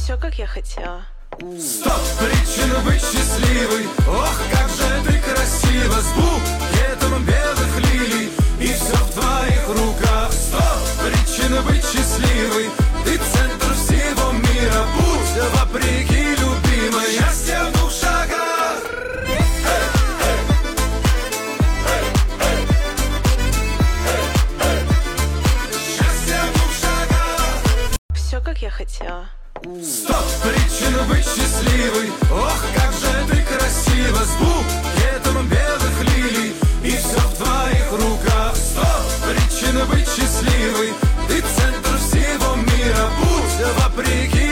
Все, как я хотела. 100 причин быть счастливой. Ох, как же ты красива, с букетом белых лилий, и все в твоих руках. 100 причин быть счастливой. Ты центр всего мира, будь вопреки, любимая. Счастье в двух шагах. Счастье в двух шагах. Все, как я хотела. 100 причин быть счастливой. Ох, как же ты красива, с букетом белых лилий, и все в твоих руках. 100 причин быть счастливой. Ты центр всего мира, будь вопреки,